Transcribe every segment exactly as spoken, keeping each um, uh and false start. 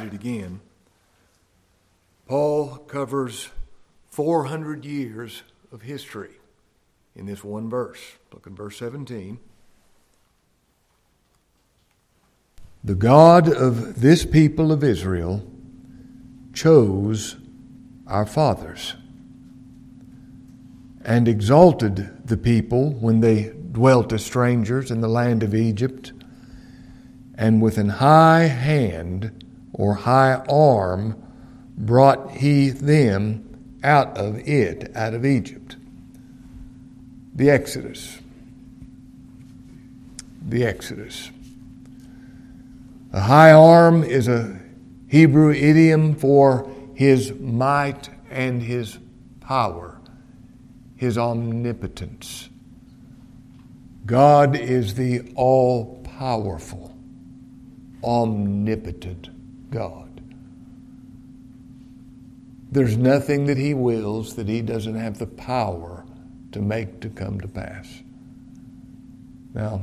it again. Paul covers four hundred years of history in this one verse. Look at verse seventeen. The God of this people of Israel chose our fathers and exalted the people when they dwelt as strangers in the land of Egypt, and with an high hand or high arm brought he them out of it, out of Egypt. The Exodus. The Exodus. A high arm is a Hebrew idiom for his might and his power, his omnipotence. God is the all-powerful, omnipotent God. There's nothing that he wills that he doesn't have the power to make to come to pass. Now,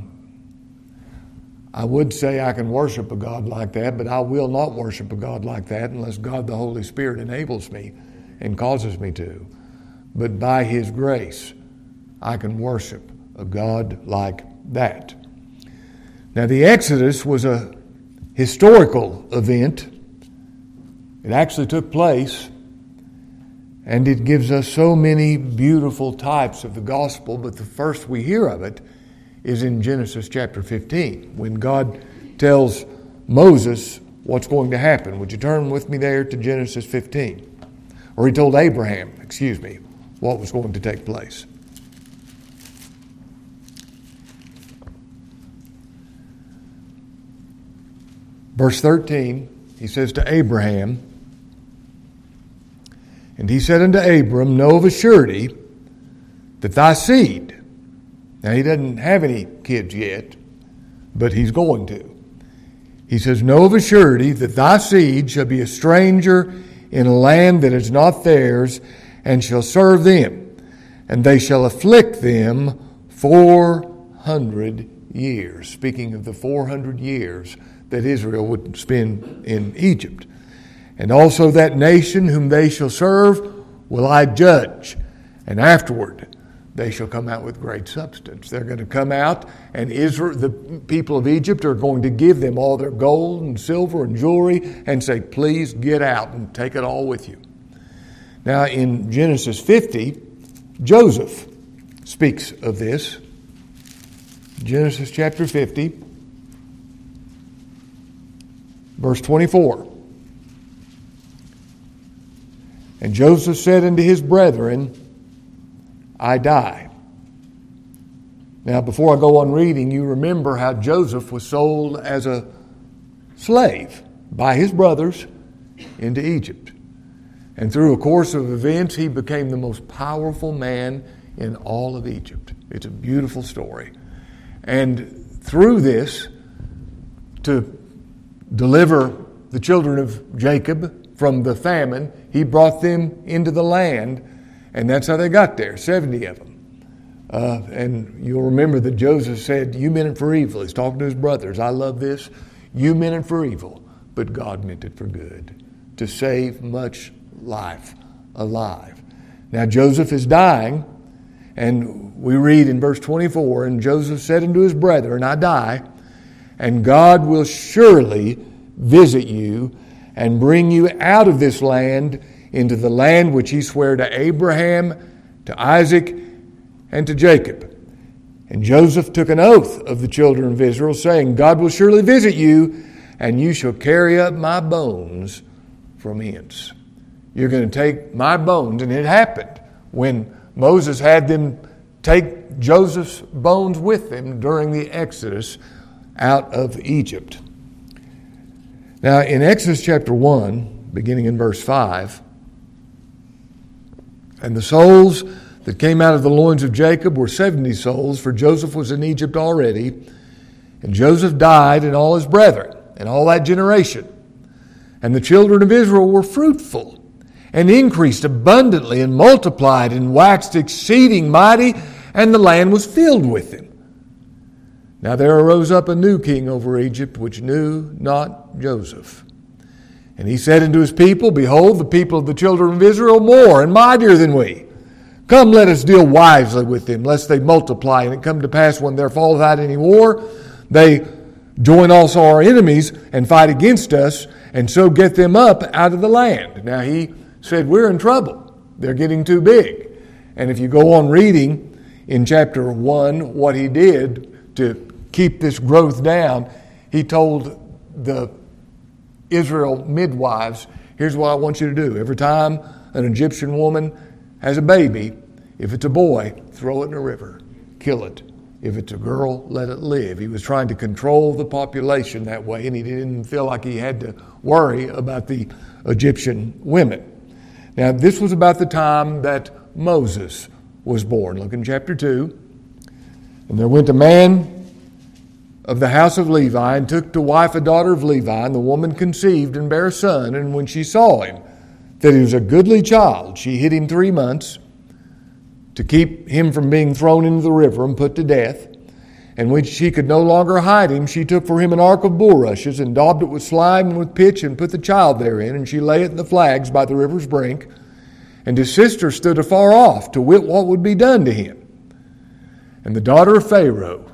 I would say I can worship a God like that, but I will not worship a God like that unless God the Holy Spirit enables me and causes me to. But by his grace, I can worship a God like that. Now, the Exodus was a historical event. It actually took place, and it gives us so many beautiful types of the gospel, but the first we hear of it is in Genesis chapter fifteen, when God tells Moses what's going to happen. Would you turn with me there to Genesis fifteen? Or he told Abraham, excuse me, what was going to take place. Verse thirteen, he says to Abraham, and he said unto Abram, know of a surety that thy seed. Now, he doesn't have any kids yet, but he's going to. He says, know of a surety that thy seed shall be a stranger in a land that is not theirs, and shall serve them, and they shall afflict them four hundred years. Speaking of the four hundred years that Israel would spend in Egypt. And also that nation whom they shall serve will I judge, and afterward they shall come out with great substance. They're going to come out, and Israel, the people of Egypt are going to give them all their gold and silver and jewelry and say, please get out and take it all with you. Now in Genesis fifty, Joseph speaks of this. Genesis chapter fifty, verse twenty-four. And Joseph said unto his brethren, I die. Now, before I go on reading, you remember how Joseph was sold as a slave by his brothers into Egypt. And through a course of events, he became the most powerful man in all of Egypt. It's a beautiful story. And through this, to deliver the children of Jacob from the famine, he brought them into the land. And that's how they got there, seventy of them. Uh, and you'll remember that Joseph said, you meant it for evil. He's talking to his brothers. I love this. You meant it for evil, but God meant it for good, to save much life alive. Now Joseph is dying, and we read in verse twenty-four, and Joseph said unto his brethren, I die, and God will surely visit you and bring you out of this land into the land which he sware to Abraham, to Isaac, and to Jacob. And Joseph took an oath of the children of Israel, saying, God will surely visit you, and you shall carry up my bones from hence. You're going to take my bones. And it happened when Moses had them take Joseph's bones with them during the Exodus out of Egypt. Now, in Exodus chapter one, beginning in verse five, and the souls that came out of the loins of Jacob were seventy souls, for Joseph was in Egypt already. And Joseph died and all his brethren and all that generation. And the children of Israel were fruitful and increased abundantly and multiplied and waxed exceeding mighty, and the land was filled with them. Now there arose up a new king over Egypt, which knew not Joseph. And he said unto his people, Behold, the people of the children of Israel more and mightier than we. Come, let us deal wisely with them, lest they multiply. And it come to pass, when there falleth out any war, they join also our enemies and fight against us, and so get them up out of the land. Now he said, we're in trouble. They're getting too big. And if you go on reading in chapter one what he did to keep this growth down, he told the Israel midwives, here's what I want you to do. Every time an Egyptian woman has a baby, if it's a boy, throw it in a river, kill it. If it's a girl, let it live. He was trying to control the population that way, and he didn't feel like he had to worry about the Egyptian women. Now, this was about the time that Moses was born. Look in chapter two. And there went a man of the house of Levi, and took to wife a daughter of Levi, and the woman conceived and bare a son. And when she saw him, that he was a goodly child, she hid him three months to keep him from being thrown into the river and put to death. And when she could no longer hide him, she took for him an ark of bulrushes, and daubed it with slime and with pitch, and put the child therein. And she lay it in the flags by the river's brink. And his sister stood afar off, to wit what would be done to him. And the daughter of Pharaoh,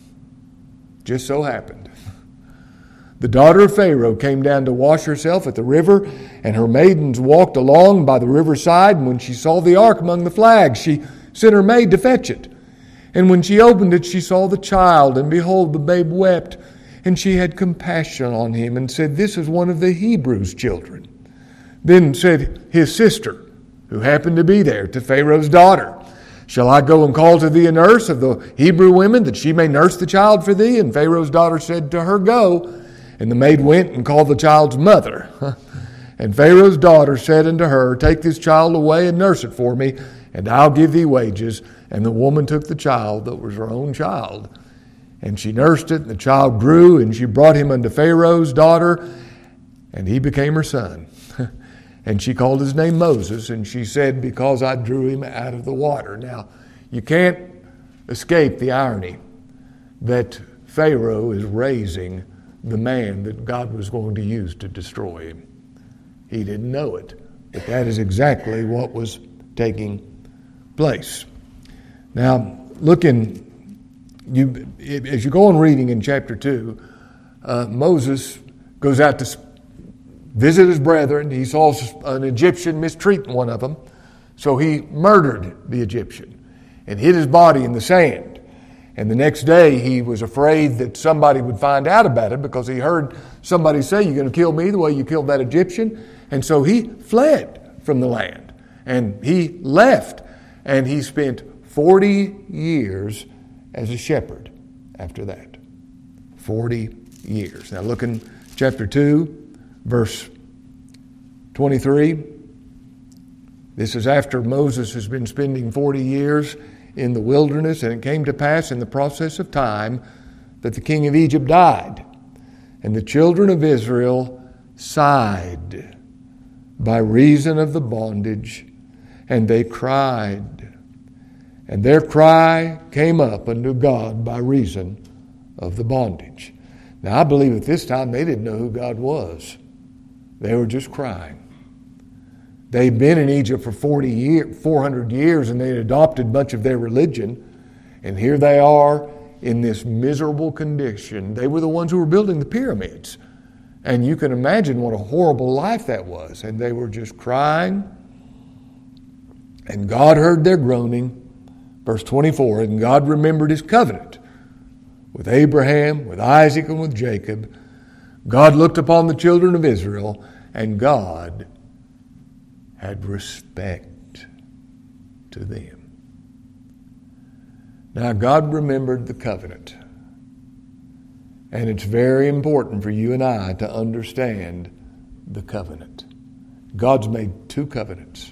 just so happened, the daughter of Pharaoh came down to wash herself at the river, and her maidens walked along by the riverside. And when she saw the ark among the flags, she sent her maid to fetch it. And when she opened it, she saw the child, and behold, the babe wept. And she had compassion on him, and said, This is one of the Hebrews' children. Then said his sister, who happened to be there, to Pharaoh's daughter, Shall I go and call to thee a nurse of the Hebrew women, that she may nurse the child for thee? And Pharaoh's daughter said to her, Go. And the maid went and called the child's mother. And Pharaoh's daughter said unto her, Take this child away and nurse it for me, and I'll give thee wages. And the woman took the child that was her own child, and she nursed it, and the child grew, and she brought him unto Pharaoh's daughter, and he became her son. And she called his name Moses, and she said, Because I drew him out of the water. Now, you can't escape the irony that Pharaoh is raising the man that God was going to use to destroy him. He didn't know it, but that is exactly what was taking place. Now, look in, you, as you go on reading in chapter two, uh, Moses goes out to visit his brethren. He saw an Egyptian mistreating one of them, so he murdered the Egyptian and hid his body in the sand. And the next day he was afraid that somebody would find out about it, because he heard somebody say, You're going to kill me the way you killed that Egyptian. And so he fled from the land, and he left, and he spent forty years as a shepherd after that. forty years. Now look in chapter two. Verse twenty-three, this is after Moses has been spending forty years in the wilderness, and it came to pass in the process of time that the king of Egypt died, and the children of Israel sighed by reason of the bondage, and they cried, and their cry came up unto God by reason of the bondage. Now I believe at this time they didn't know who God was. They were just crying. They'd been in Egypt for forty years, four hundred years, and they'd adopted much of their religion. And here they are in this miserable condition. They were the ones who were building the pyramids. And you can imagine what a horrible life that was. And they were just crying. And God heard their groaning. Verse twenty-four, and God remembered his covenant with Abraham, with Isaac, and with Jacob. God looked upon the children of Israel, and God had respect to them. Now, God remembered the covenant. And it's very important for you and I to understand the covenant. God's made two covenants.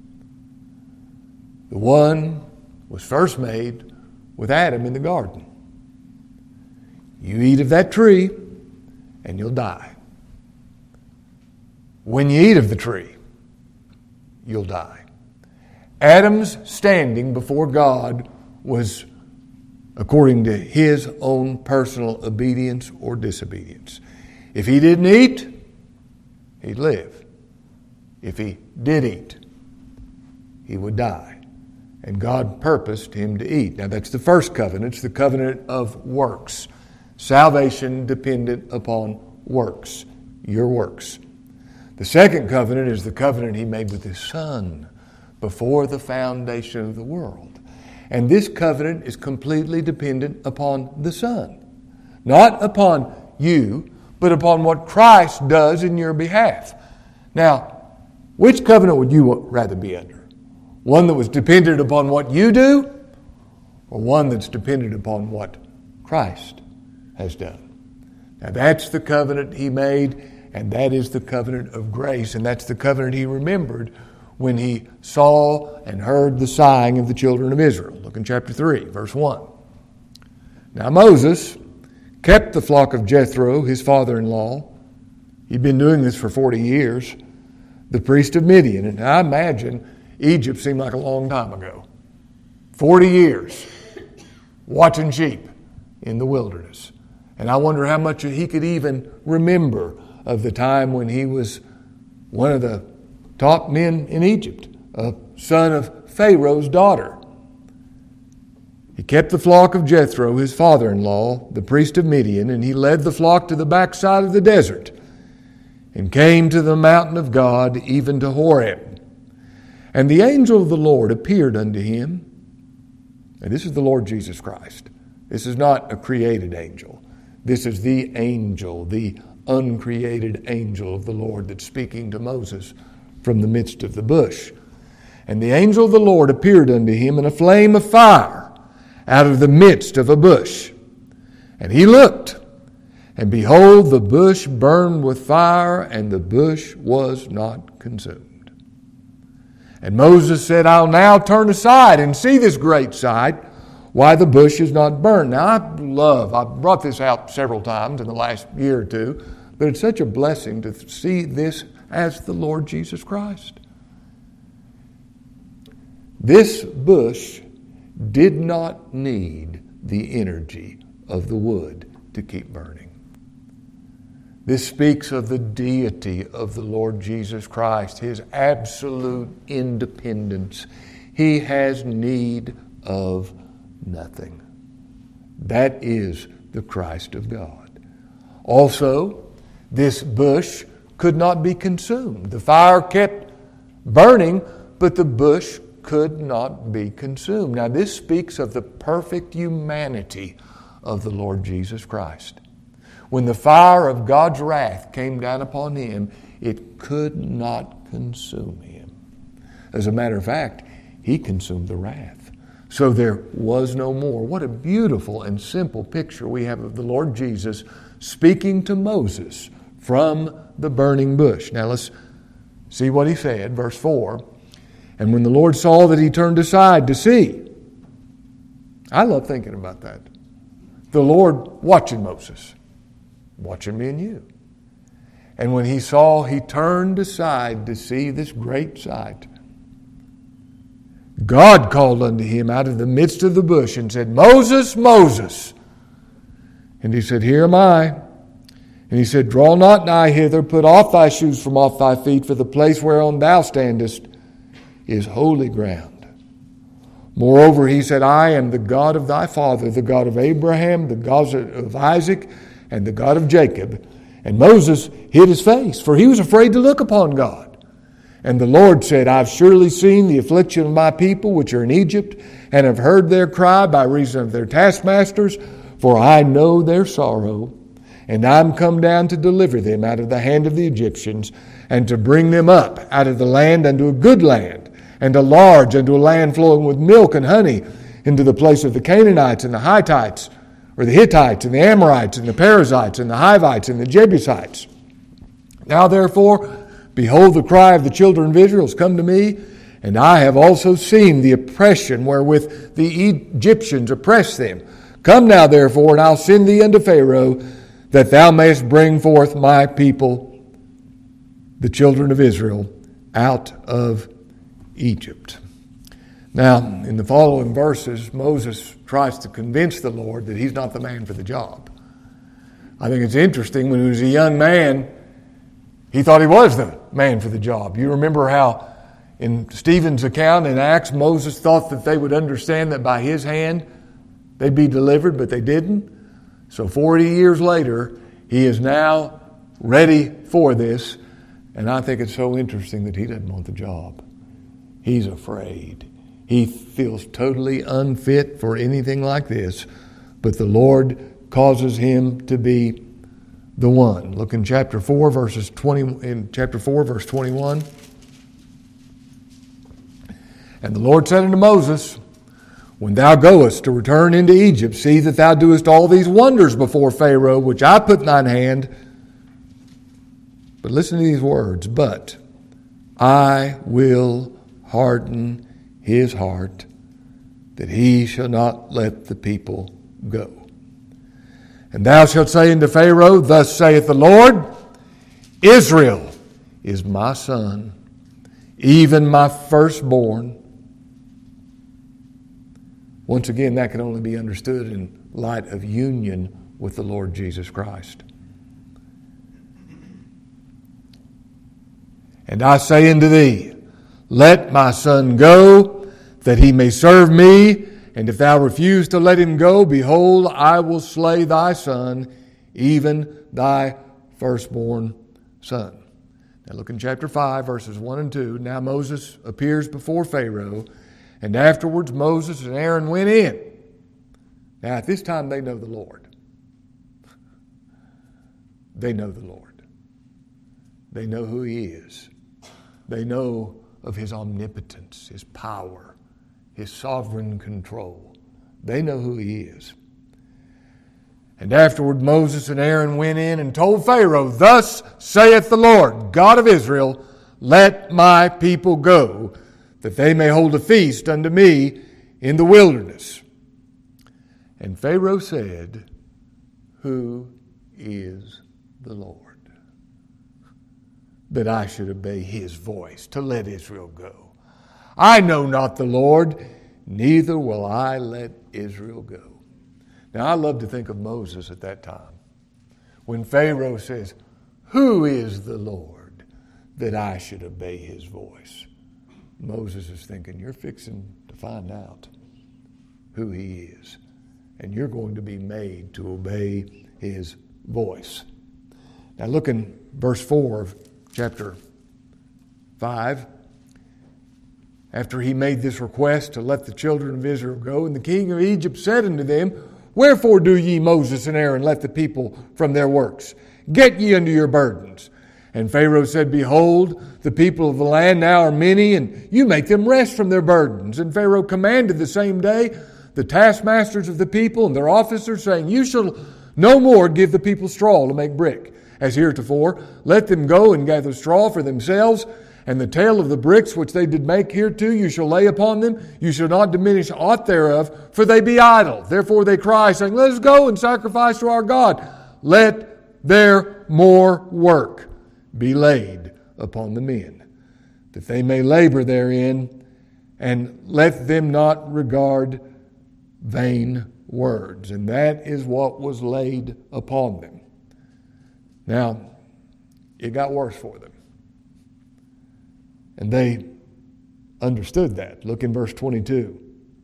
The one was first made with Adam in the garden. You eat of that tree, and you'll die. When you eat of the tree, you'll die. Adam's standing before God was according to his own personal obedience or disobedience. If he didn't eat, he'd live. If he did eat, he would die. And God purposed him to eat. Now that's the first covenant. It's the covenant of works. Salvation dependent upon works, your works. The second covenant is the covenant he made with his Son before the foundation of the world. And this covenant is completely dependent upon the Son. Not upon you, but upon what Christ does in your behalf. Now, which covenant would you rather be under? One that was dependent upon what you do, or one that's dependent upon what Christ has done? Now that's the covenant he made, and that is the covenant of grace, and that's the covenant he remembered when he saw and heard the sighing of the children of Israel. Look in chapter three, verse one. Now Moses kept the flock of Jethro, his father-in-law. He'd been doing this for forty years, the priest of Midian. And I imagine Egypt seemed like a long time ago. forty years watching sheep in the wilderness. And I wonder how much he could even remember of the time when he was one of the top men in Egypt, a son of Pharaoh's daughter. He kept the flock of Jethro, his father-in-law, the priest of Midian, and he led the flock to the backside of the desert and came to the mountain of God, even to Horeb. And the angel of the Lord appeared unto him. And this is the Lord Jesus Christ. This is not a created angel. This is the angel, the uncreated angel of the Lord that's speaking to Moses from the midst of the bush. And the angel of the Lord appeared unto him in a flame of fire out of the midst of a bush. And he looked, and behold, the bush burned with fire, and the bush was not consumed. And Moses said, I'll now turn aside and see this great sight, why the bush is not burned. Now, I love, I've brought this out several times in the last year or two, but it's such a blessing to see this as the Lord Jesus Christ. This bush did not need the energy of the wood to keep burning. This speaks of the deity of the Lord Jesus Christ, his absolute independence. He has need of nothing. That is the Christ of God. Also, this bush could not be consumed. The fire kept burning, but the bush could not be consumed. Now, this speaks of the perfect humanity of the Lord Jesus Christ. When the fire of God's wrath came down upon him, it could not consume him. As a matter of fact, he consumed the wrath. So there was no more. What a beautiful and simple picture we have of the Lord Jesus speaking to Moses from the burning bush. Now let's see what he said, verse four. And when the Lord saw that he turned aside to see. I love thinking about that. The Lord watching Moses, watching me and you. And when he saw, he turned aside to see this great sight. God called unto him out of the midst of the bush and said, Moses, Moses. And he said, Here am I. And he said, Draw not nigh hither, put off thy shoes from off thy feet, for the place whereon thou standest is holy ground. Moreover, he said, I am the God of thy father, the God of Abraham, the God of Isaac, and the God of Jacob. And Moses hid his face, for he was afraid to look upon God. And the Lord said, I've surely seen the affliction of my people which are in Egypt, and have heard their cry by reason of their taskmasters, for I know their sorrow. And I'm come down to deliver them out of the hand of the Egyptians, and to bring them up out of the land unto a good land, and a large, unto a land flowing with milk and honey, into the place of the Canaanites and the Hittites, or the Hittites and the Amorites and the Perizzites and the Hivites and the Jebusites. Now therefore, behold, the cry of the children of Israel has come to me, and I have also seen the oppression wherewith the Egyptians oppress them. Come now therefore, and I'll send thee unto Pharaoh, that thou mayest bring forth my people, the children of Israel, out of Egypt. Now, in the following verses, Moses tries to convince the Lord that he's not the man for the job. I think it's interesting, when he was a young man, He thought he was the man for the job. You remember how in Stephen's account in Acts, Moses thought that they would understand that by his hand they'd be delivered, but they didn't. So forty years later, he is now ready for this. And I think it's so interesting that he doesn't want the job. He's afraid. He feels totally unfit for anything like this. But the Lord causes him to be the one. Look in chapter four, verses twenty. In chapter four, verse twenty-one. And the Lord said unto Moses, when thou goest to return into Egypt, see that thou doest all these wonders before Pharaoh, which I put in thine hand. But listen to these words. But I will harden his heart, that he shall not let the people go. And thou shalt say unto Pharaoh, thus saith the Lord, Israel is my son, even my firstborn. Once again, that can only be understood in light of union with the Lord Jesus Christ. And I say unto thee, let my son go, that he may serve me. And if thou refuse to let him go, behold, I will slay thy son, even thy firstborn son. Now look in chapter five, verses one and two. Now Moses appears before Pharaoh, and afterwards Moses and Aaron went in. Now at this time they know the Lord. They know the Lord. They know who he is. They know of his omnipotence, his power, his sovereign control. They know who he is. And afterward Moses and Aaron went in and told Pharaoh, thus saith the Lord, God of Israel, let my people go, that they may hold a feast unto me in the wilderness. And Pharaoh said, who is the Lord, that I should obey his voice to let Israel go? I know not the Lord, neither will I let Israel go. Now I love to think of Moses at that time, when Pharaoh says, who is the Lord, that I should obey his voice? Moses is thinking, you're fixing to find out who he is, and you're going to be made to obey his voice. Now look in verse four of chapter five. After he made this request to let the children of Israel go, and the king of Egypt said unto them, wherefore do ye, Moses and Aaron, let the people from their works? Get ye unto your burdens. And Pharaoh said, behold, the people of the land now are many, and you make them rest from their burdens. And Pharaoh commanded the same day the taskmasters of the people and their officers, saying, you shall no more give the people straw to make brick, as heretofore. Let them go and gather straw for themselves, and the tale of the bricks which they did make hereto you shall lay upon them. You shall not diminish aught thereof, for they be idle. Therefore they cry, saying, let us go and sacrifice to our God. Let their more work be laid upon the men, that they may labor therein, and let them not regard vain words. And that is what was laid upon them. Now, it got worse for them. And they understood that. Look in verse twenty-two.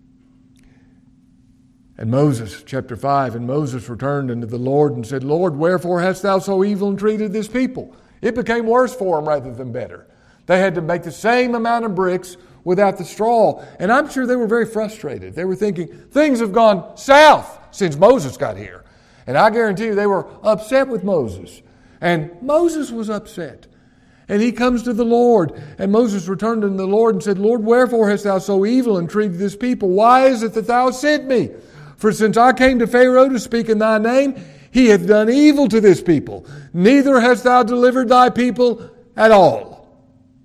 And Moses, chapter five, and Moses returned unto the Lord and said, Lord, wherefore hast thou so evil entreated this people? It became worse for them rather than better. They had to make the same amount of bricks without the straw. And I'm sure they were very frustrated. They were thinking, things have gone south since Moses got here. And I guarantee you they were upset with Moses. And Moses was upset. And he comes to the Lord. And Moses returned unto the Lord and said, Lord, wherefore hast thou so evil entreated this people? Why is it that thou hast sent me? For since I came to Pharaoh to speak in thy name, he hath done evil to this people. Neither hast thou delivered thy people at all.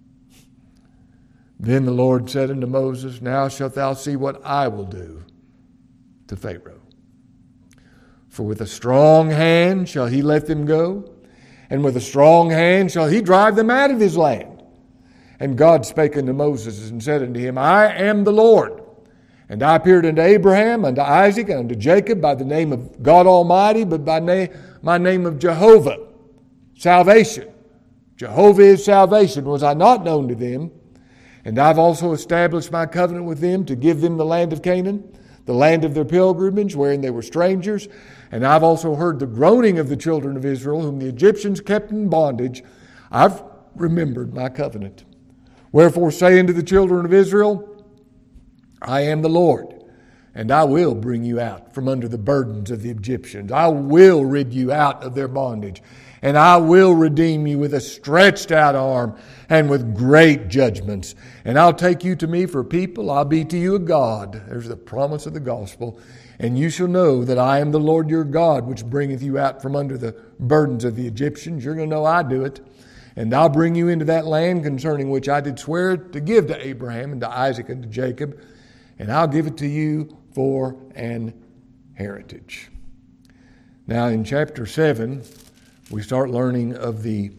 Then the Lord said unto Moses, now shalt thou see what I will do to Pharaoh. For with a strong hand shall he let them go, and with a strong hand shall he drive them out of his land. And God spake unto Moses and said unto him, I am the Lord. And I appeared unto Abraham, unto Isaac, and unto Jacob by the name of God Almighty, but by na- my name of Jehovah, salvation. Jehovah is salvation. Was I not known to them? And I've also established my covenant with them to give them the land of Canaan, the land of their pilgrimage, wherein they were strangers. And I've also heard the groaning of the children of Israel, whom the Egyptians kept in bondage. I've remembered my covenant. Wherefore say unto the children of Israel, I am the Lord, and I will bring you out from under the burdens of the Egyptians. I will rid you out of their bondage, and I will redeem you with a stretched out arm and with great judgments. And I'll take you to me for people. I'll be to you a God. There's the promise of the gospel. And you shall know that I am the Lord your God, which bringeth you out from under the burdens of the Egyptians. You're going to know I do it. And I'll bring you into that land concerning which I did swear to give to Abraham and to Isaac and to Jacob. And I'll give it to you for an heritage. Now in chapter seven, we start learning of the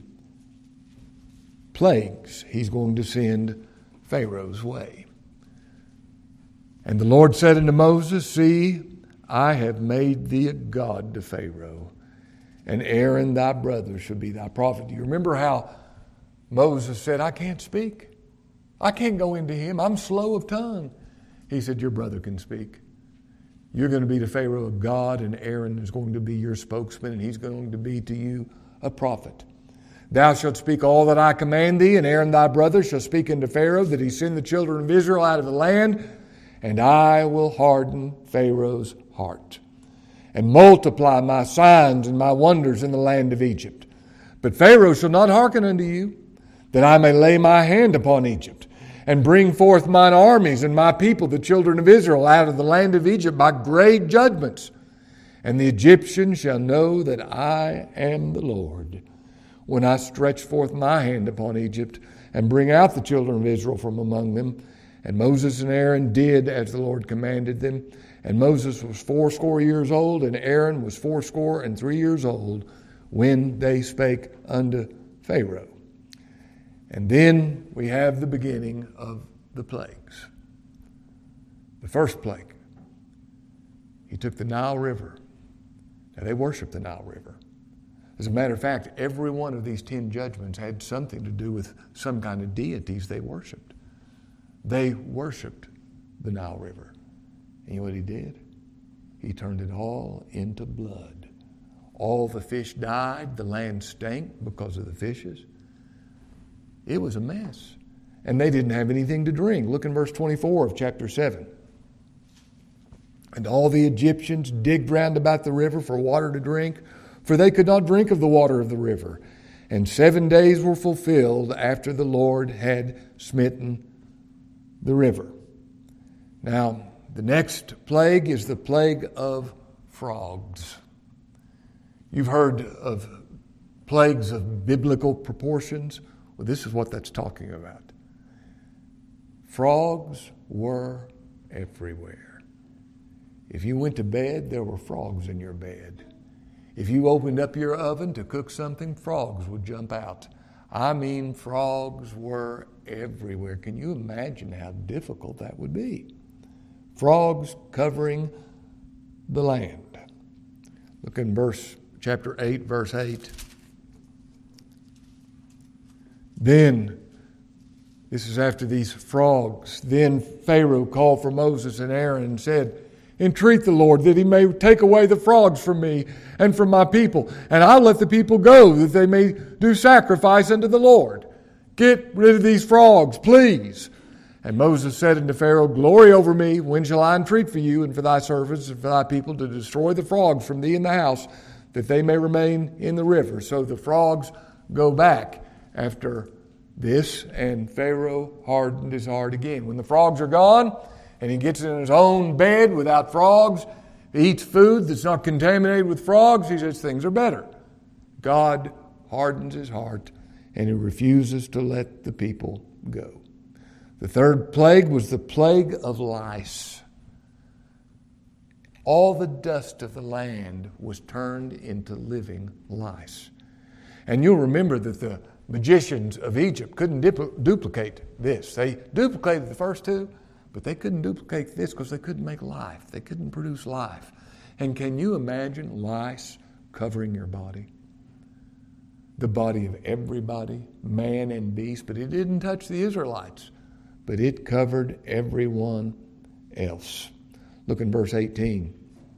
plagues he's going to send Pharaoh's way. And the Lord said unto Moses, See, I have made thee a god to Pharaoh, and Aaron thy brother shall be thy prophet. Do you remember how Moses said, I can't speak. I can't go into him. I'm slow of tongue. He said, your brother can speak. You're going to be to Pharaoh a god, and Aaron is going to be your spokesman, and he's going to be to you a prophet. Thou shalt speak all that I command thee, and Aaron thy brother shall speak unto Pharaoh, that he send the children of Israel out of the land, and I will harden Pharaoh's heart, and multiply my signs and my wonders in the land of Egypt. But Pharaoh shall not hearken unto you, that I may lay my hand upon Egypt, and bring forth mine armies and my people, the children of Israel, out of the land of Egypt by great judgments. And the Egyptians shall know that I am the Lord, when I stretch forth my hand upon Egypt, and bring out the children of Israel from among them. And Moses and Aaron did as the Lord commanded them. And Moses was fourscore years old, and Aaron was fourscore and three years old, when they spake unto Pharaoh. And then we have the beginning of the plagues. The first plague, he took the Nile River. Now they worshiped the Nile River. As a matter of fact, every one of these ten judgments had something to do with some kind of deities they worshiped. They worshiped the Nile River. And you know what he did? He turned it all into blood. All the fish died. The land stank because of the fishes. It was a mess. And they didn't have anything to drink. Look in verse twenty-four of chapter seven. And all the Egyptians digged round about the river for water to drink, for they could not drink of the water of the river. And seven days were fulfilled after the Lord had smitten the river. Now, the next plague is the plague of frogs. You've heard of plagues of biblical proportions. Well, this is what that's talking about. Frogs were everywhere. If you went to bed, there were frogs in your bed. If you opened up your oven to cook something, frogs would jump out. I mean, frogs were everywhere. Can you imagine how difficult that would be? Frogs covering the land. Look in verse chapter eight, verse eight. Then, this is after these frogs, then Pharaoh called for Moses and Aaron and said, entreat the Lord that he may take away the frogs from me and from my people, and I'll let the people go that they may do sacrifice unto the Lord. Get rid of these frogs, please. And Moses said unto Pharaoh, glory over me, when shall I entreat for you and for thy servants and for thy people to destroy the frogs from thee in the house, that they may remain in the river? So the frogs go back after this, and Pharaoh hardened his heart again. When the frogs are gone, and he gets in his own bed without frogs, he eats food that's not contaminated with frogs, he says things are better. God hardens his heart, and he refuses to let the people go. The third plague was the plague of lice. All the dust of the land was turned into living lice. And you'll remember that the magicians of Egypt couldn't dip- duplicate this. They duplicated the first two, but they couldn't duplicate this because they couldn't make life. They couldn't produce life. And can you imagine lice covering your body? the body of everybody, man and beast, but it didn't touch the Israelites, but it covered everyone else. Look in verse eighteen.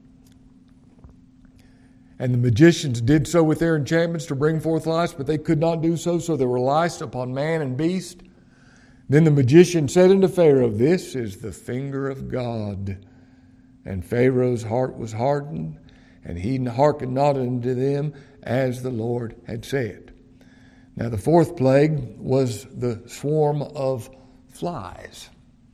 And the magicians did so with their enchantments to bring forth lice, but they could not do so, so there were lice upon man and beast. Then the magician said unto Pharaoh, This is the finger of God. And Pharaoh's heart was hardened, and he hearkened not unto them, as the Lord had said. Now the fourth plague was the swarm of flies.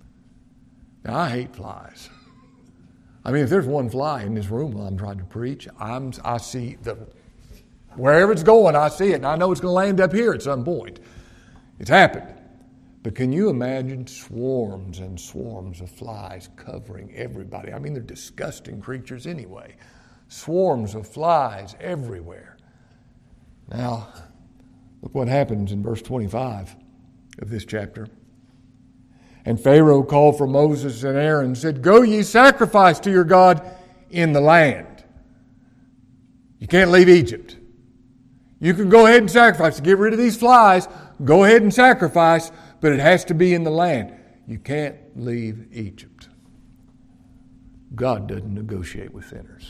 Now I hate flies. I mean, if there's one fly in this room while I'm trying to preach, I'm, I see the wherever it's going, I see it, and I know it's going to land up here at some point. It's happened. But can you imagine swarms and swarms of flies covering everybody? I mean, they're disgusting creatures anyway. Swarms of flies everywhere. Now, look what happens in verse twenty-five of this chapter. And Pharaoh called for Moses and Aaron and said, Go ye sacrifice to your God in the land. You can't leave Egypt. You can go ahead and sacrifice. To get rid of these flies, go ahead and sacrifice, but it has to be in the land. You can't leave Egypt. God doesn't negotiate with sinners.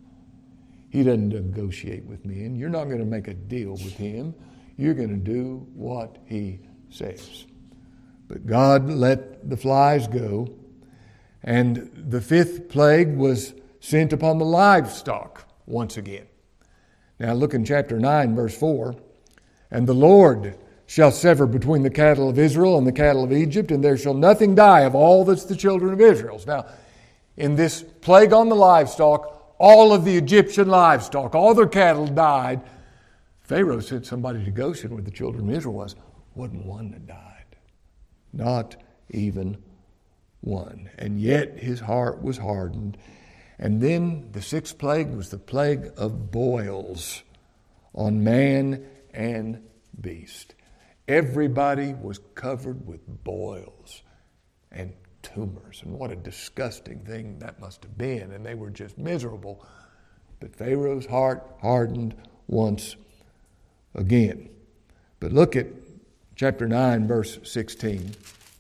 He doesn't negotiate with men. You're not going to make a deal with him. You're going to do what he says. But God let the flies go, and the fifth plague was sent upon the livestock once again. Now look in chapter nine, verse four. And the Lord shall sever between the cattle of Israel and the cattle of Egypt, and there shall nothing die of all that's the children of Israel's. Now, in this plague on the livestock, all of the Egyptian livestock, all their cattle died. Pharaoh sent somebody to Goshen where the children of Israel was. Wasn't one that died. Not even one. And yet his heart was hardened. And then the sixth plague was the plague of boils on man and beast. Everybody was covered with boils and tumors. And what a disgusting thing that must have been. And they were just miserable. But Pharaoh's heart hardened once again. But look at chapter nine, verse sixteen.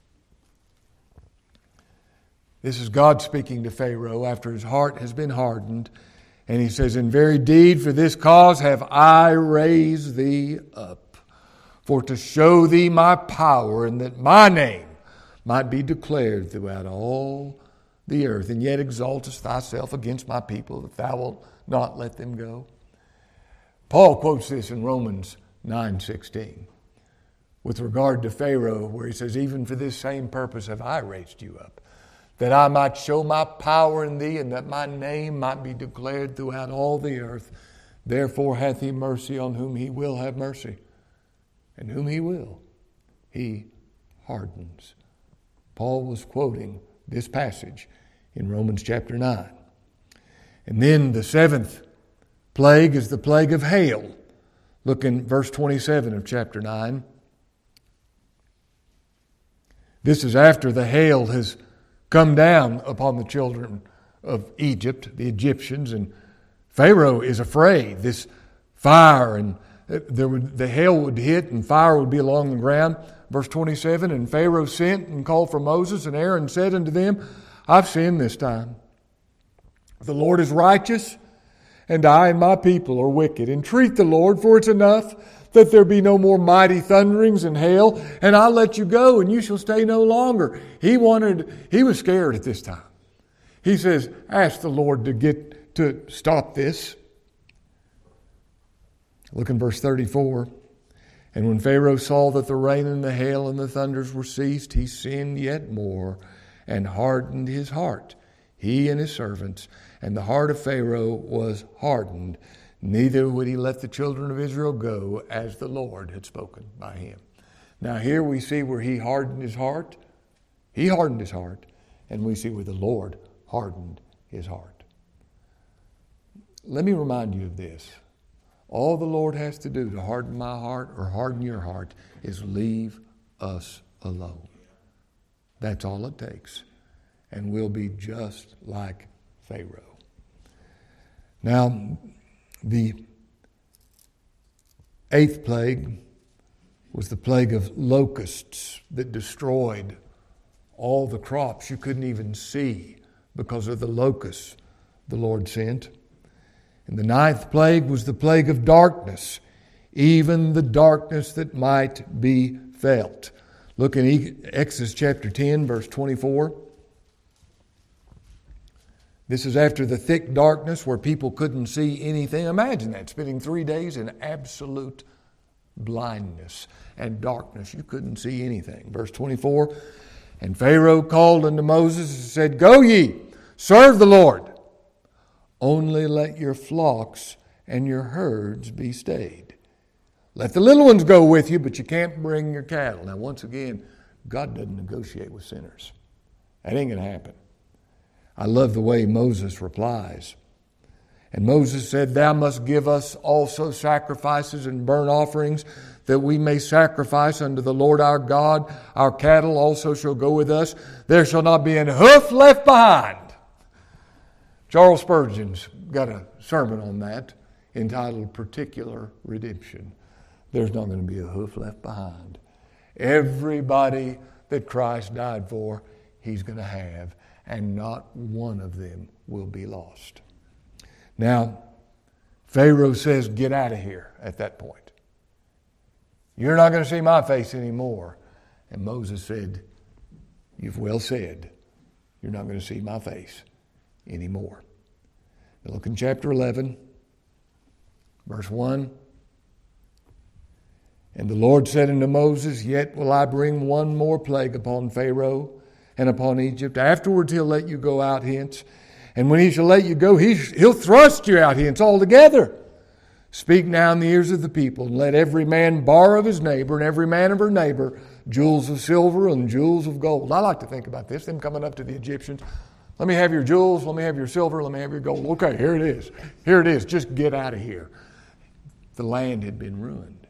This is God speaking to Pharaoh after his heart has been hardened. And he says, In very deed for this cause have I raised thee up, for to show thee my power, and that my name might be declared throughout all the earth. And yet exaltest thyself against my people, that thou wilt not let them go. Paul quotes this in Romans nine sixteen. With regard to Pharaoh, where he says, Even for this same purpose have I raised you up, that I might show my power in thee, and that my name might be declared throughout all the earth. Therefore hath he mercy on whom he will have mercy, and whom he will, he hardens. Paul was quoting this passage in Romans chapter nine. And then the seventh plague is the plague of hail. Look in verse twenty-seven of chapter nine. This is after the hail has come down upon the children of Egypt, the Egyptians, and Pharaoh is afraid. This fire and there would, the hail would hit and fire would be along the ground. Verse twenty-seven, And Pharaoh sent and called for Moses, and Aaron said unto them, I've sinned this time. The Lord is righteous, and I and my people are wicked. Entreat the Lord, for it's enough that there be no more mighty thunderings and hail, and I'll let you go, and you shall stay no longer. He wanted, he was scared at this time. He says, ask the Lord to get to stop this. Look in verse thirty-four. And when Pharaoh saw that the rain and the hail and the thunders were ceased, he sinned yet more and hardened his heart, he and his servants. And the heart of Pharaoh was hardened. Neither would he let the children of Israel go, as the Lord had spoken by him. Now here we see where he hardened his heart. He hardened his heart. And we see where the Lord hardened his heart. Let me remind you of this. All the Lord has to do to harden my heart or harden your heart is leave us alone. That's all it takes. And we'll be just like Pharaoh. Now, the eighth plague was the plague of locusts that destroyed all the crops. You couldn't even see because of the locusts the Lord sent. And the ninth plague was the plague of darkness, even the darkness that might be felt. Look in Exodus chapter ten, verse twenty-four. This is after the thick darkness where people couldn't see anything. Imagine that, spending three days in absolute blindness and darkness. You couldn't see anything. Verse twenty-four, and Pharaoh called unto Moses and said, Go ye, serve the Lord. Only let your flocks and your herds be stayed. Let the little ones go with you, but you can't bring your cattle. Now, once again, God doesn't negotiate with sinners. That ain't going to happen. I love the way Moses replies. And Moses said, Thou must give us also sacrifices and burnt offerings, that we may sacrifice unto the Lord our God. Our cattle also shall go with us. There shall not be an hoof left behind. Charles Spurgeon's got a sermon on that entitled Particular Redemption. There's not going to be a hoof left behind. Everybody that Christ died for, He's going to have, and not one of them will be lost. Now, Pharaoh says, Get out of here at that point. You're not going to see my face anymore. And Moses said, You've well said. You're not going to see my face anymore. Now look in chapter eleven, verse one. And the Lord said unto Moses, Yet will I bring one more plague upon Pharaoh and upon Egypt. Afterwards he'll let you go out hence. And when he shall let you go, he, he'll thrust you out hence altogether. Speak now in the ears of the people, and let every man borrow of his neighbor, and every man of her neighbor, jewels of silver and jewels of gold. I like to think about this, them coming up to the Egyptians. Let me have your jewels, let me have your silver, let me have your gold. Okay, here it is. Here it is. Just get out of here. The land had been ruined.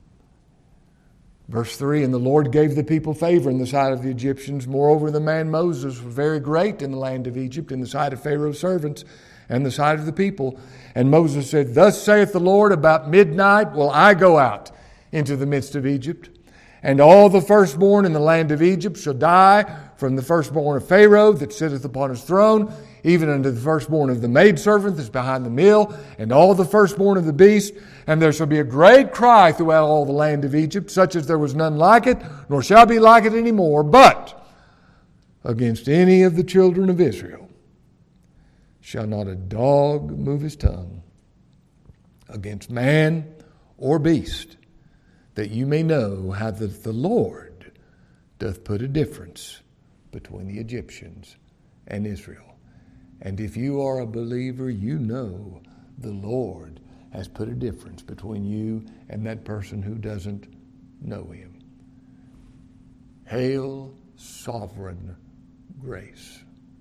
Verse three, and the Lord gave the people favor in the sight of the Egyptians. Moreover, the man Moses was very great in the land of Egypt, in the sight of Pharaoh's servants, and the sight of the people. And Moses said, Thus saith the Lord, about midnight will I go out into the midst of Egypt. And all the firstborn in the land of Egypt shall die, from the firstborn of Pharaoh that sitteth upon his throne, even unto the firstborn of the maidservant that's behind the mill, and all the firstborn of the beast. And there shall be a great cry throughout all the land of Egypt, such as there was none like it, nor shall be like it any more. But against any of the children of Israel shall not a dog move his tongue, against man or beast, that you may know how that the Lord doth put a difference between the Egyptians and Israel. And if you are a believer, you know the Lord has put a difference between you and that person who doesn't know Him. Hail, sovereign grace.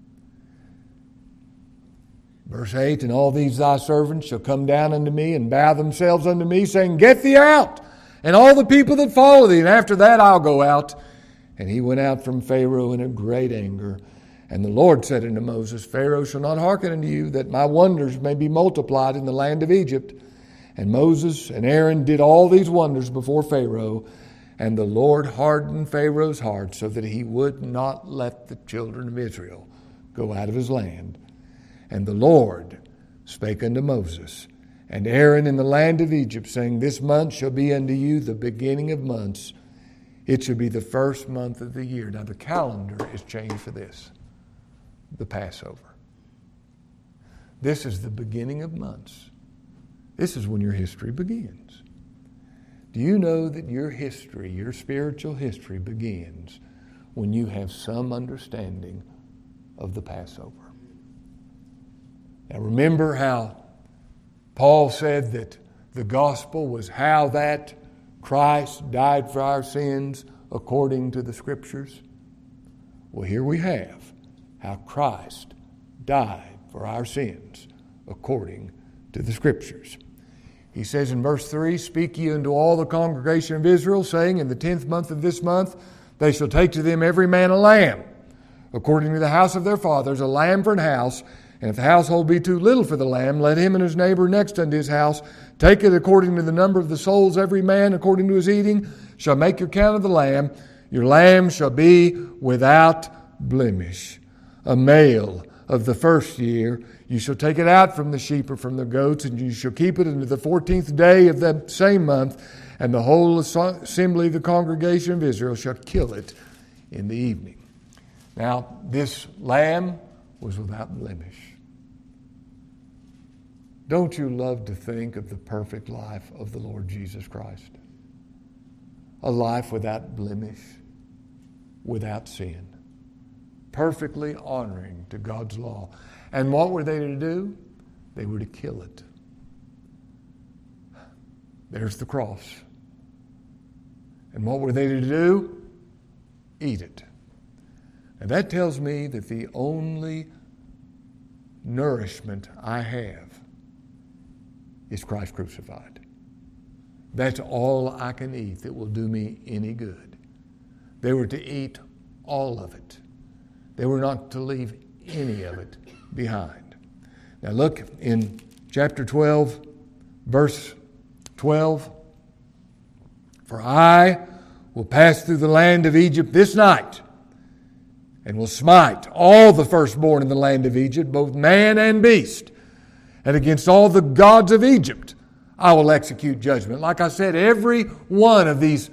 Verse eight, and all these thy servants shall come down unto me and bow themselves unto me, saying, Get thee out, and all the people that follow thee, and after that I'll go out. And he went out from Pharaoh in a great anger. And the Lord said unto Moses, Pharaoh shall not hearken unto you, that my wonders may be multiplied in the land of Egypt. And Moses and Aaron did all these wonders before Pharaoh. And the Lord hardened Pharaoh's heart, so that he would not let the children of Israel go out of his land. And the Lord spake unto Moses and Aaron in the land of Egypt, saying, This month shall be unto you the beginning of months. It shall be the first month of the year. Now the calendar is changed for this, the Passover. This is the beginning of months. This is when your history begins. Do you know that your history, your spiritual history, begins when you have some understanding of the Passover? Now remember how Paul said that the gospel was how that Christ died for our sins according to the Scriptures? Well, here we have how Christ died for our sins according to the Scriptures. He says in verse three, Speak ye unto all the congregation of Israel, saying, In the tenth month of this month they shall take to them every man a lamb, according to the house of their fathers, a lamb for an house, And if the household be too little for the lamb, let him and his neighbor next unto his house take it according to the number of the souls. Every man according to his eating shall make your count of the lamb. Your lamb shall be without blemish, a male of the first year. You shall take it out from the sheep or from the goats, and you shall keep it unto the fourteenth day of that same month, and the whole assembly of the congregation of Israel shall kill it in the evening. Now, this lamb was without blemish. Don't you love to think of the perfect life of the Lord Jesus Christ? A life without blemish, without sin, perfectly honoring to God's law. And what were they to do? They were to kill it. There's the cross. And what were they to do? Eat it. And that tells me that the only nourishment I have is Christ crucified. That's all I can eat that will do me any good. They were to eat all of it. They were not to leave any of it behind. Now look in chapter twelve, verse twelve. For I will pass through the land of Egypt this night, and will smite all the firstborn in the land of Egypt, both man and beast. And against all the gods of Egypt I will execute judgment. Like I said, every one of these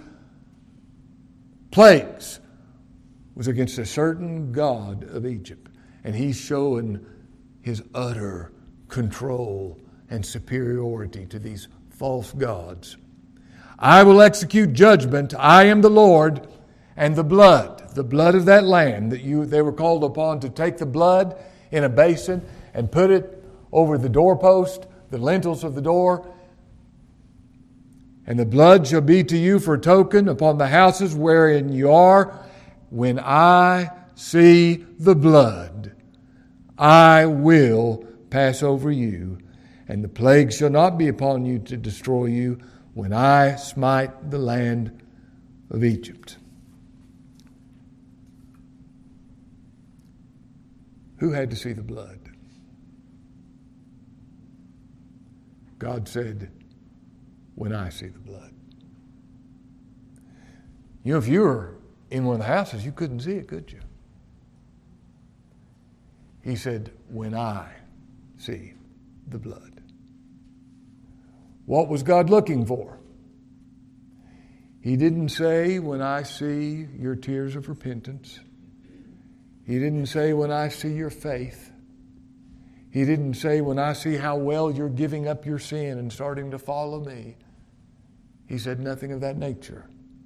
plagues was against a certain god of Egypt. And he's showing his utter control and superiority to these false gods. I will execute judgment. I am the Lord. And the blood, the blood of that lamb that you they were called upon to take the blood in a basin and put it over the doorpost, the lintels of the door. And the blood shall be to you for a token upon the houses wherein you are. When I see the blood, I will pass over you, and the plague shall not be upon you to destroy you when I smite the land of Egypt. Who had to see the blood? God said, when I see the blood. You know, if you were in one of the houses, you couldn't see it, could you? He said, when I see the blood. What was God looking for? He didn't say, when I see your tears of repentance. He didn't say, when I see your faith. He didn't say, when I see how well you're giving up your sin and starting to follow me. He said nothing of that nature.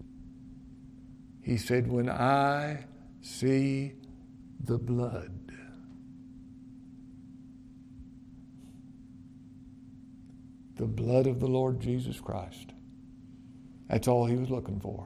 He said, when I see the blood. The blood of the Lord Jesus Christ. That's all he was looking for.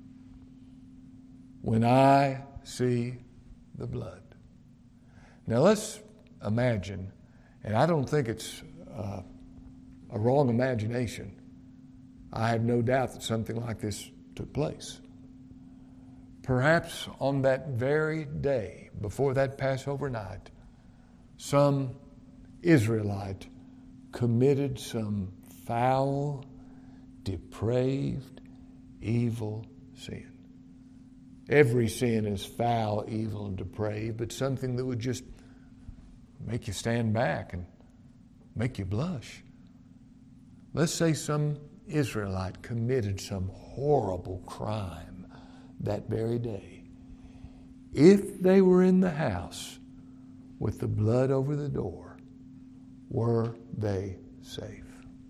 When I see the blood. Now let's imagine, and I don't think it's uh, a wrong imagination. I have no doubt that something like this took place. Perhaps on that very day, before that Passover night, some Israelite committed some foul, depraved, evil sin. Every sin is foul, evil, and depraved, but something that would just make you stand back and make you blush. Let's say some Israelite committed some horrible crime that very day. If they were in the house with the blood over the door, were they safe?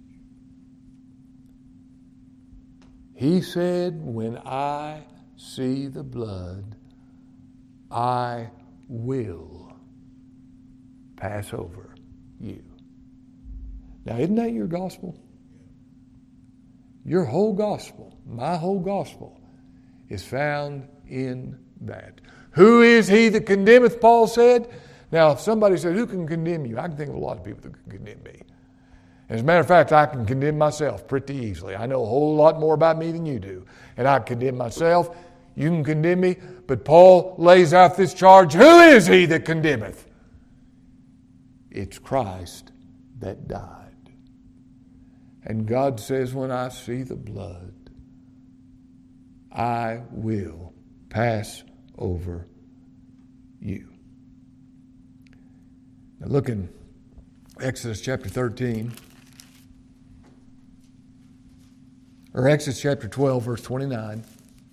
He said, when I see the blood, I will pass over you. Now, isn't that your gospel? Your whole gospel, my whole gospel, is found in that. Who is he that condemneth, Paul said? Now, if somebody said, who can condemn you? I can think of a lot of people that can condemn me. As a matter of fact, I can condemn myself pretty easily. I know a whole lot more about me than you do. And I condemn myself. You can condemn me. But Paul lays out this charge. Who is he that condemneth? It's Christ that died. And God says, when I see the blood, I will pass over you. Now look in Exodus chapter thirteen, or Exodus chapter twelve, verse twenty-nine.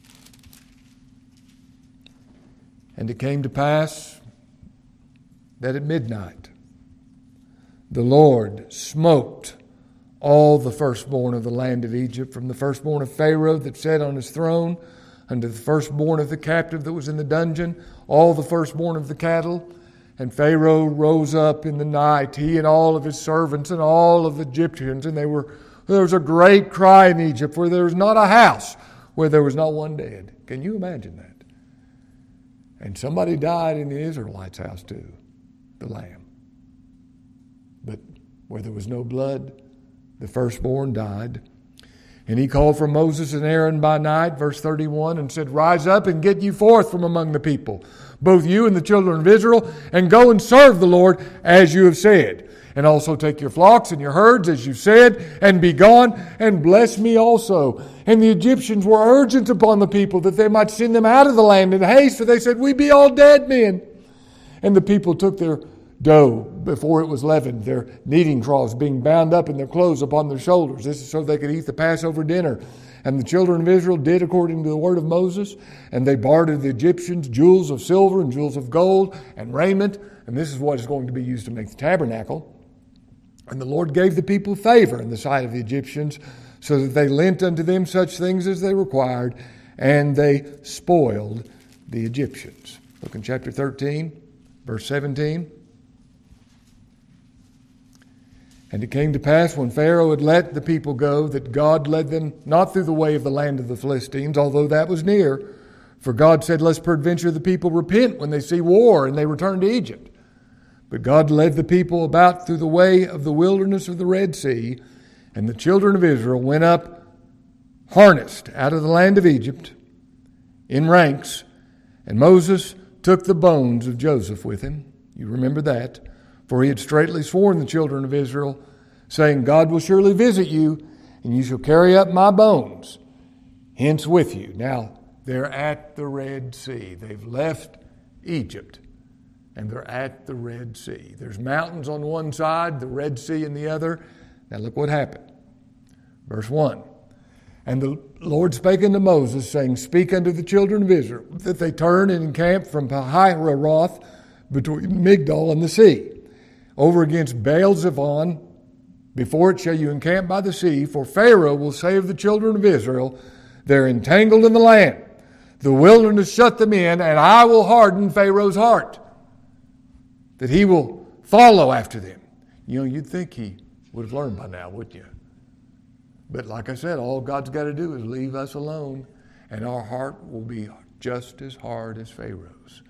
And it came to pass that at midnight the Lord smote all the firstborn of the land of Egypt, from the firstborn of Pharaoh that sat on his throne, unto the firstborn of the captive that was in the dungeon, all the firstborn of the cattle. And Pharaoh rose up in the night, he and all of his servants and all of the Egyptians, and they were there was a great cry in Egypt, for there was not a house where there was not one dead. Can you imagine that? And somebody died in the Israelites' house too, the lamb. But where there was no blood, the firstborn died. And he called for Moses and Aaron by night, verse thirty-one, and said, Rise up and get you forth from among the people, both you and the children of Israel, and go and serve the Lord as you have said. And also take your flocks and your herds as you said, and be gone, and bless me also. And the Egyptians were urgent upon the people that they might send them out of the land in haste, for they said, We be all dead men. And the people took their dough before it was leavened, their kneading troughs being bound up in their clothes upon their shoulders. This is so they could eat the Passover dinner. And the children of Israel did according to the word of Moses, and they bartered the Egyptians jewels of silver and jewels of gold and raiment. And this is what is going to be used to make the tabernacle. And the Lord gave the people favor in the sight of the Egyptians, so that they lent unto them such things as they required, and they spoiled the Egyptians. Look in chapter thirteen, verse seventeen. And it came to pass, when Pharaoh had let the people go, that God led them not through the way of the land of the Philistines, although that was near. For God said, Lest peradventure the people repent when they see war, and they return to Egypt. But God led the people about through the way of the wilderness of the Red Sea, and the children of Israel went up harnessed out of the land of Egypt in ranks, and Moses took the bones of Joseph with him. You remember that. For he had straitly sworn the children of Israel, saying, God will surely visit you, and you shall carry up my bones hence with you. Now, they're at the Red Sea. They've left Egypt, and they're at the Red Sea. There's mountains on one side, the Red Sea on the other. Now look what happened. Verse one. And the Lord spake unto Moses, saying, Speak unto the children of Israel, that they turn and encamp from Pihahiroth between Migdol and the sea, over against Baal-zephon. Before it shall you encamp by the sea, for Pharaoh will say of the children of Israel, They're entangled in the land. The wilderness shut them in, and I will harden Pharaoh's heart, that he will follow after them. You know, you'd think he would have learned by now, wouldn't you? But like I said, all God's got to do is leave us alone, and our heart will be just as hard as Pharaoh's.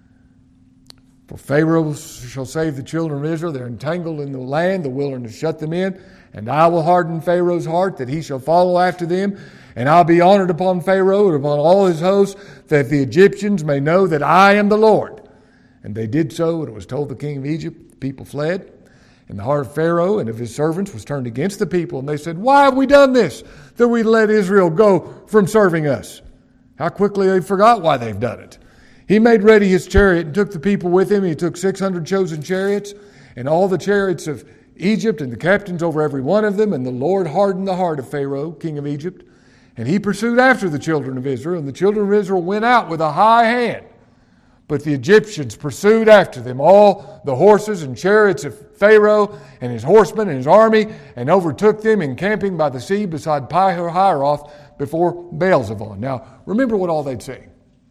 For Pharaoh shall save the children of Israel. They're entangled in the land, the wilderness shut them in. And I will harden Pharaoh's heart, that he shall follow after them. And I'll be honored upon Pharaoh and upon all his hosts, that the Egyptians may know that I am the Lord. And they did so, and it was told the king of Egypt. The people fled. And the heart of Pharaoh and of his servants was turned against the people. And they said, Why have we done this, that we let Israel go from serving us? How quickly they forgot why they've done it. He made ready his chariot and took the people with him. He took six hundred chosen chariots and all the chariots of Egypt and the captains over every one of them. And the Lord hardened the heart of Pharaoh, king of Egypt. And he pursued after the children of Israel. And the children of Israel went out with a high hand. But the Egyptians pursued after them all the horses and chariots of Pharaoh and his horsemen and his army, and overtook them encamping by the sea beside Pi-hahiroth before Baal-zephon. Now, remember what all they'd seen.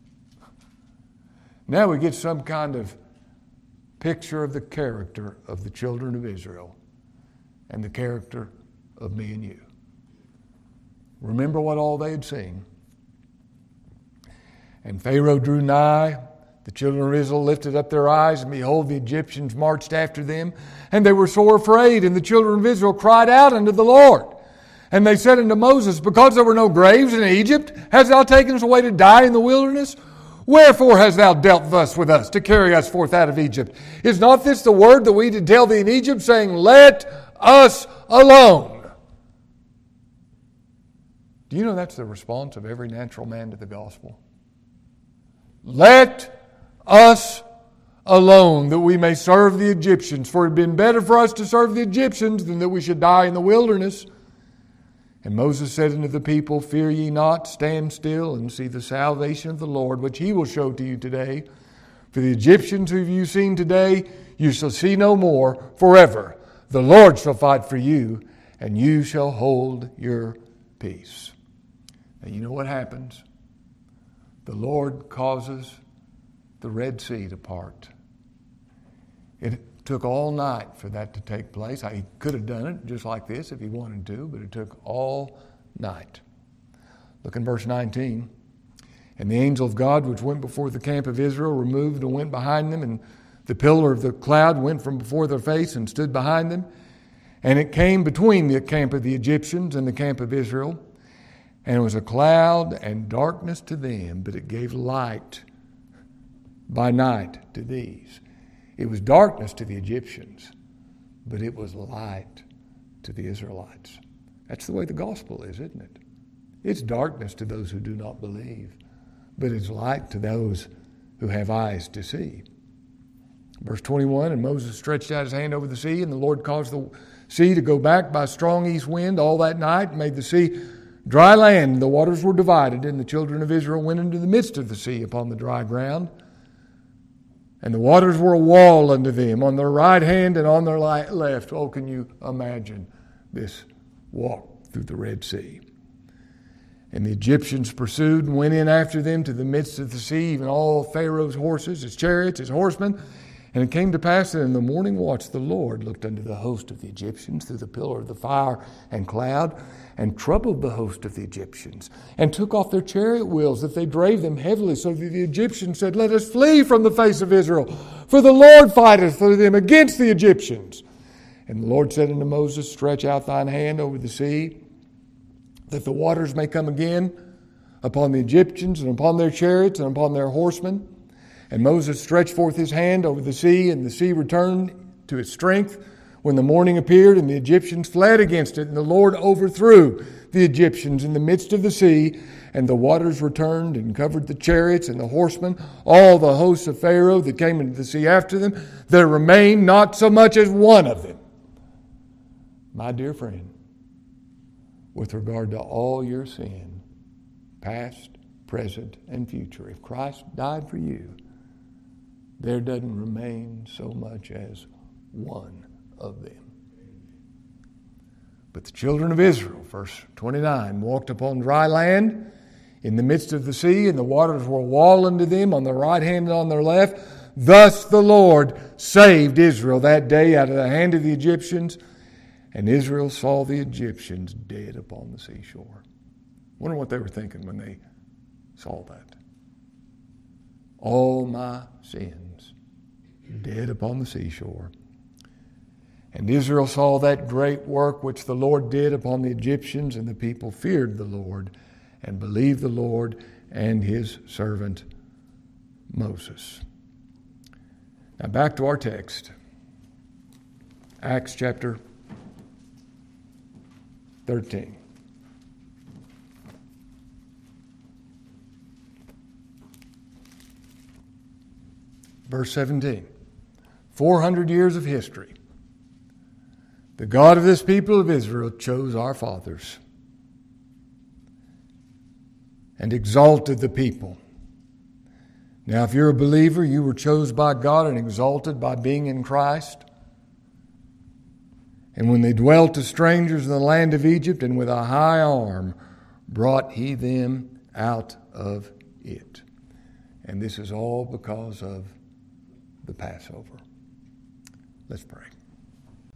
Now we get some kind of picture of the character of the children of Israel and the character of me and you. Remember what all they had seen. And Pharaoh drew nigh. The children of Israel lifted up their eyes, and behold, the Egyptians marched after them. And they were sore afraid, and the children of Israel cried out unto the Lord. And they said unto Moses, Because there were no graves in Egypt, hast thou taken us away to die in the wilderness? Wherefore hast thou dealt thus with us, to carry us forth out of Egypt? Is not this the word that we did tell thee in Egypt, saying, Let us alone? Do you know that's the response of every natural man to the gospel? Let us alone, that we may serve the Egyptians. For it had been better for us to serve the Egyptians than that we should die in the wilderness. And Moses said unto the people, Fear ye not, stand still, and see the salvation of the Lord, which he will show to you today. For the Egyptians whom you seen today, you shall see no more forever. The Lord shall fight for you, and you shall hold your peace. Now you know what happens? The Lord causes the Red Sea to part. It took all night for that to take place. He could have done it just like this if he wanted to, but it took all night. Look in verse nineteen. And the angel of God, which went before the camp of Israel, removed and went behind them, and the pillar of the cloud went from before their face and stood behind them. And it came between the camp of the Egyptians and the camp of Israel. And it was a cloud and darkness to them, but it gave light by night to these. It was darkness to the Egyptians, but it was light to the Israelites. That's the way the gospel is, isn't it? It's darkness to those who do not believe, but it's light to those who have eyes to see. Verse twenty-one, and Moses stretched out his hand over the sea, and the Lord caused the sea to go back by a strong east wind all that night, and made the sea dry land. The waters were divided, and the children of Israel went into the midst of the sea upon the dry ground. And the waters were a wall unto them on their right hand and on their left. Oh, can you imagine this walk through the Red Sea? And the Egyptians pursued and went in after them to the midst of the sea, even all Pharaoh's horses, his chariots, his horsemen. And it came to pass that in the morning watch the Lord looked unto the host of the Egyptians through the pillar of the fire and cloud, and troubled the host of the Egyptians, and took off their chariot wheels, that they drave them heavily, so that the Egyptians said, Let us flee from the face of Israel, for the Lord fighteth for them against the Egyptians. And the Lord said unto Moses, Stretch out thine hand over the sea, that the waters may come again upon the Egyptians, and upon their chariots, and upon their horsemen. And Moses stretched forth his hand over the sea, and the sea returned to its strength when the morning appeared, and the Egyptians fled against it. And the Lord overthrew the Egyptians in the midst of the sea, and the waters returned and covered the chariots and the horsemen, all the hosts of Pharaoh that came into the sea after them. There remained not so much as one of them. My dear friend, with regard to all your sin, past, present, and future, if Christ died for you, there doesn't remain so much as one of them. But the children of Israel, verse twenty-nine, walked upon dry land in the midst of the sea, and the waters were a wall unto them on their right hand and on their left. Thus the Lord saved Israel that day out of the hand of the Egyptians, and Israel saw the Egyptians dead upon the seashore. Wonder what they were thinking when they saw that. All my sins dead upon the seashore. And Israel saw that great work which the Lord did upon the Egyptians, and the people feared the Lord and believed the Lord and his servant Moses. Now back to our text. Acts chapter thirteen. Verse seventeen. Four hundred years of history. The God of this people of Israel chose our fathers and exalted the people. Now, if you're a believer, you were chosen by God and exalted by being in Christ. And when they dwelt as strangers in the land of Egypt, and with a high arm brought he them out of it. And this is all because of the Passover. Let's pray.